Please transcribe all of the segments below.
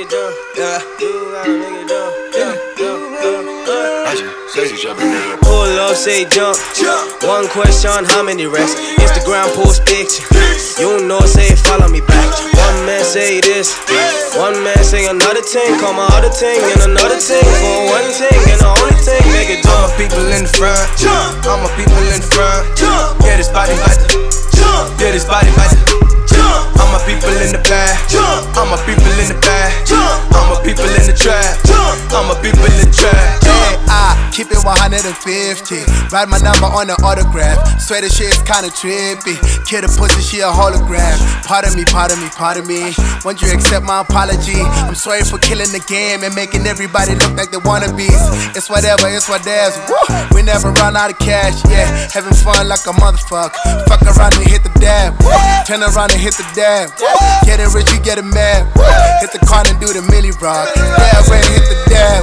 jump, yeah. You gotta make it jump, yeah. Pull up, say jump. One question, how many racks? Instagram post picture. You know, say follow me back. One man say this, one man say another thing. Call my other thing and another thing. For one thing and the only thing, make it jump. All my people in the front, all my people in the front. Yeah, this body right there. Yeah, this body right there. All my people in the back, all my people in the back, all my people in the trap, all my people in the trap. Hey, I keep it 150. Write my number on the autograph. Swear the shit's kinda trippy. Kid a pussy, she a hologram. Pardon me, pardon me, pardon me. Won't you accept my apology? I'm sorry for killing the game and making everybody look like they wannabes. It's whatever, it's what there's. We never run out of cash, yeah. Having fun like a motherfucker. Fuck around and hit the dab. Turn around and hit the dab. Getting rich, you getting mad. Hit the car and do the milli rock. Yeah, when hit the dab.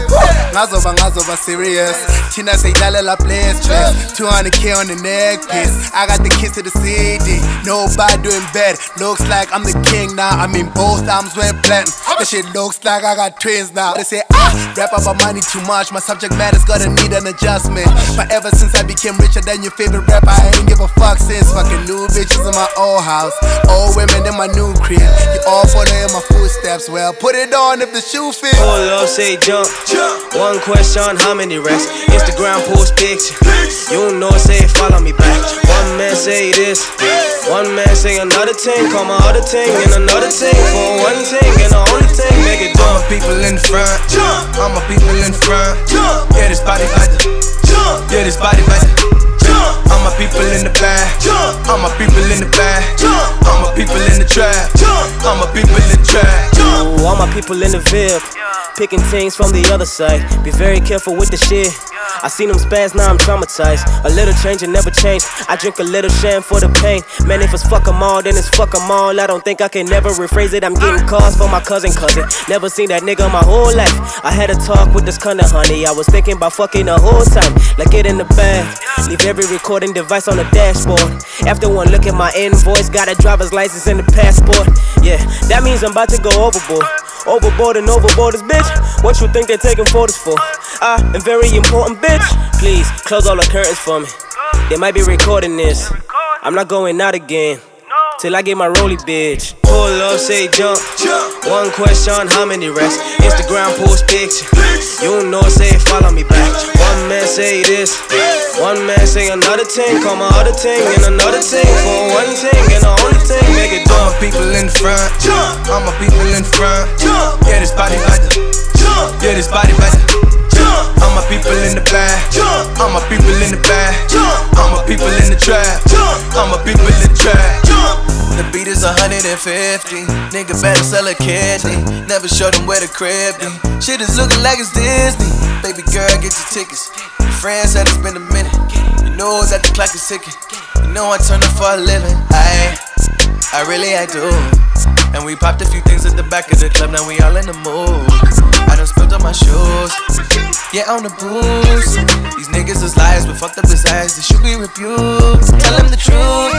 Ngazoba serious. Tina say la place. 200K on the neck piece. I got the kiss to the CD. Nobody doing bad. Looks like I'm the king now. I mean both arms went platinum. This shit looks like I got twins now. They say rap about money too much. My subject matter's gonna need an adjustment. But ever since I became richer than your favorite rapper, I ain't give a fuck since. Fucking new bitches in my old house, old women in my new crib. You all follow in my footsteps. Well, put it on if the shoe fits. Pull up, say jump. One question, how many racks? Instagram post picture. You know, say follow me back. One man say this, one man say another thing. Call my other thing and another thing. For one thing and the only thing, make it All jump. my people in the front, all my people in the front. Yeah, this body right there. Yeah, this body right there. All my people in the back, all my people in the back, all my people in the trap, all my people in the trap. Ooh, all my people in the VIP, picking things from the other side. Be very careful with the shit. I seen them spaz, now I'm traumatized. A little change and never change. I drink a little sham for the pain. Man, if it's fuck 'em all, then it's fuck 'em all. I don't think I can never rephrase it. I'm getting calls for my cousin. Never seen that nigga my whole life. I had a talk with this kinda honey. I was thinking about fucking the whole time. Like get in the bag, leave every recording device on the dashboard. After one look at my invoice, got a driver's license and a passport. Yeah, that means I'm about to go overboard. Overboard and overboard is bitch. What you think they're taking photos for? I'm very important, bitch. Please, close all the curtains for me. They might be recording this. I'm not going out again till I get my rollie, bitch. Pull up, say jump. One question, how many racks? Instagram post picture. You know, say follow me back. One man say this, one man say another thing. Call my other thing and another thing. For one thing and the only thing, make it All jump. my people in the front, all my people in the front. Yeah, this body right there. Yeah, this body right there. All my people in the back, all my people in the back, all my people in the trap, all my people in the trap. The beat is 150, nigga better sell a kidney. Never show them where the crib be. Shit is looking like it's Disney. Baby girl, get your tickets. Your friends said it's been a minute. You know that the clock is ticking. You know I turn up for a living. I do. And we popped a few things at the back of the club. Now we all in the mood. I done spilled on my shoes. Yeah, on the booze. These niggas is liars, but fucked up his eyes. They should be rebuked. Tell them the truth.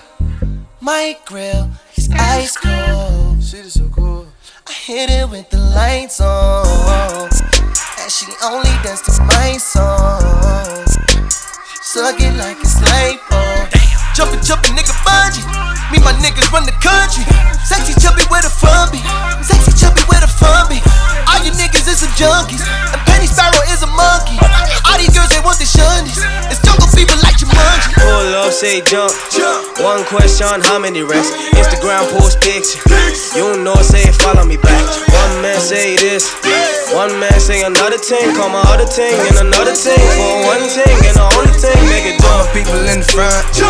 My grill is ice cold. Shit is so cool. I hit it with the lights on, and she only dance to my song. Suck it like it's lipo. Jumpin', nigga bungee. Me, my niggas run the country. Sexy chubby where the fun be. Sexy chubby where the fun be. All you niggas is some junkies, and Penny Sparrow is a monkey. All these girls they want the shunnies. It's jungle people like Jumanji. Pull up, say jump. One question, how many racks? Instagram post picture. You know, say follow me back. One man say this, one man say another thing. Call my other thing and another thing. For one thing and the only thing, make it All jump. my people in the front,